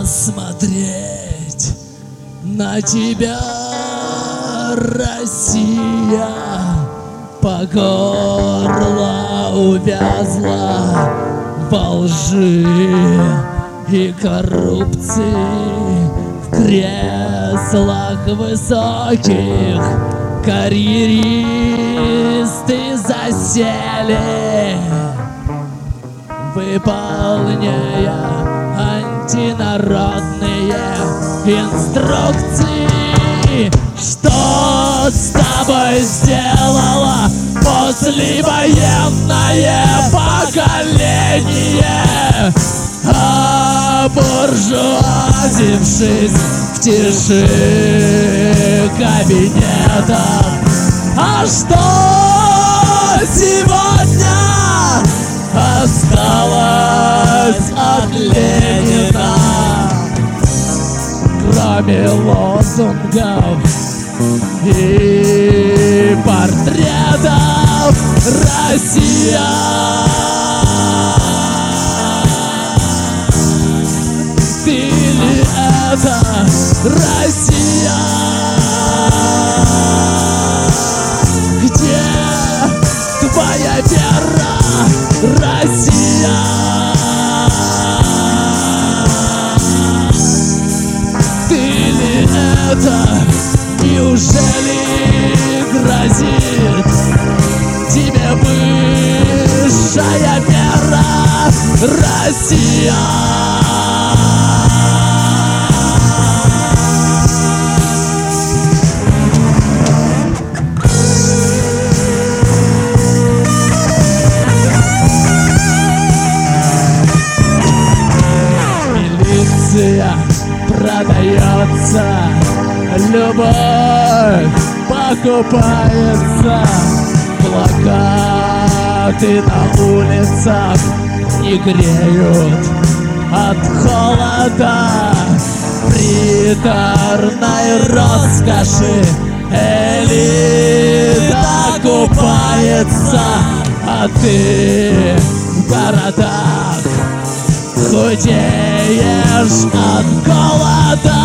смотреть на тебя, Россия, по горло увязла во лжи и коррупции, в креслах высоких карьеристы засели, выполняя антинародные инструкции. Что с тобой сделало послевоенное поколение, обуржуазившись в тиши кабинетов? А что сегодня осталось от Ленина, кроме лозунгов и портретов? Россия, ты ли это, Россия? Где твоя вера, Россия? Ты ли это? Неужели грозит тебе высшая мера, Россия? Продается, любовь покупается, плакаты на улицах не греют от холода, приторной роскоши элита купается, а ты в городах худеешь от голода.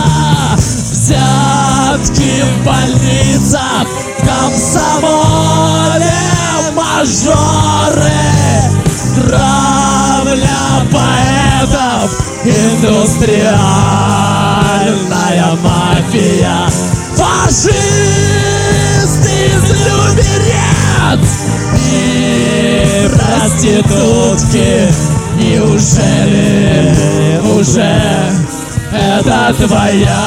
Взятки в больницах, в комсомоле мажоры, травля поэтов, индустриальная мафия, фашисты из Люберец и проститутки. Неужели уже это твоя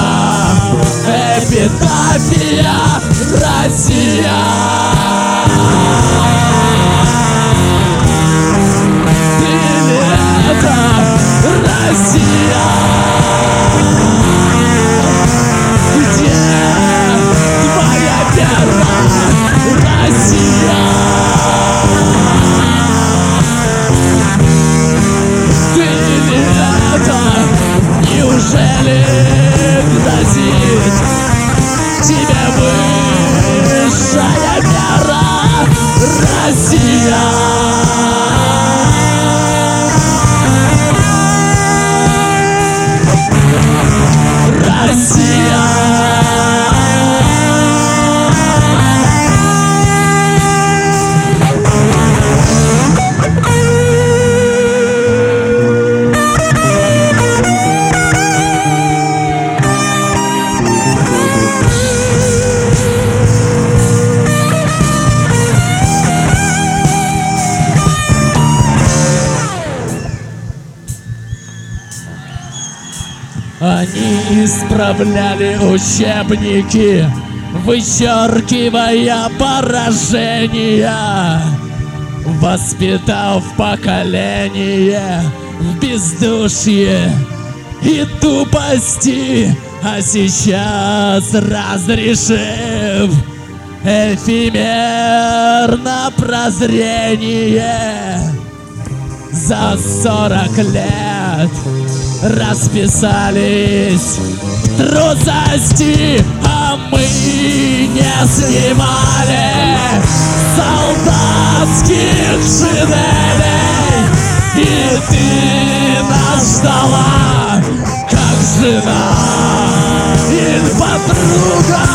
эпитафия, Россия? Ты ли это, Россия? Где твоя вера, Россия? Неужели грозит тебе высшая мера, Россия? Россия. Они исправляли учебники, вычеркивая поражения, воспитав поколение в бездушье и тупости, а сейчас разрешив эфемерно прозрение. За 40 лет расписались в трусости, а мы не снимали солдатских шинелей. И ты нас ждала, как друга,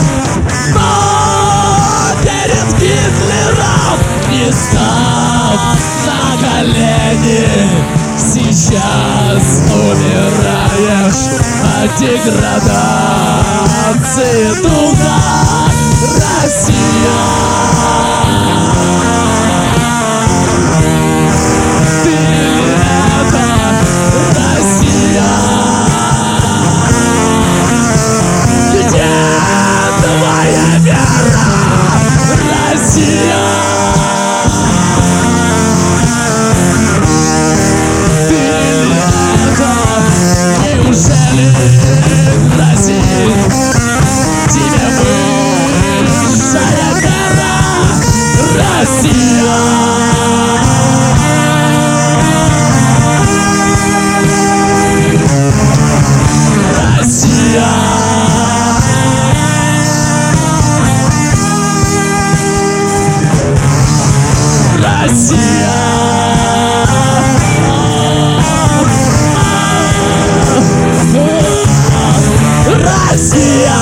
но перед Гитлером не став на колени. Сейчас умираешь от деградации духа, Россия. Ты ли это, Россия? Где твоя вера, Россия? Ты ли это? Неужели грозит тебе высшая мера, Россия? Россия. Россия. Россия.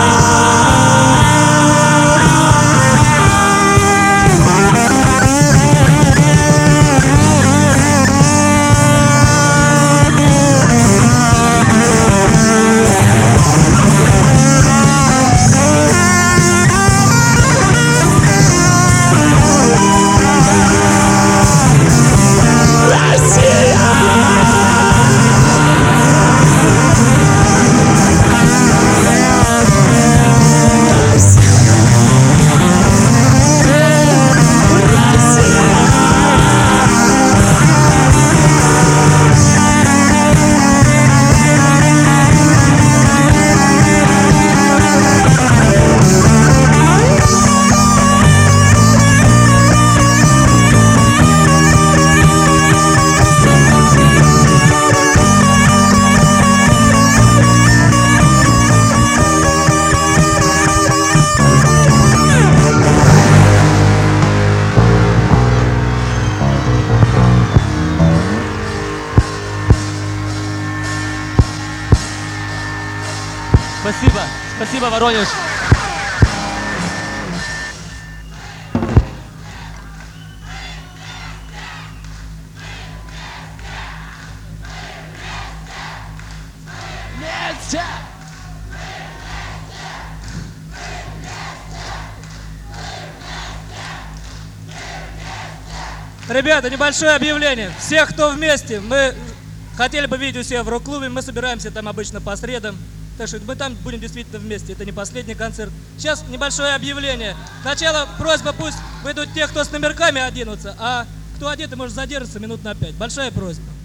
Спасибо, спасибо, Воронеж. Вместе. Ребята, небольшое объявление. Всех, кто вместе, мы хотели бы видеть у себя в рок-клубе. Мы собираемся там обычно по средам. Так что мы там будем действительно вместе. Это не последний концерт. Сейчас небольшое объявление. Сначала просьба, пусть выйдут те, кто с номерками оденутся, а кто одетый, может задержаться минут на 5. Большая просьба.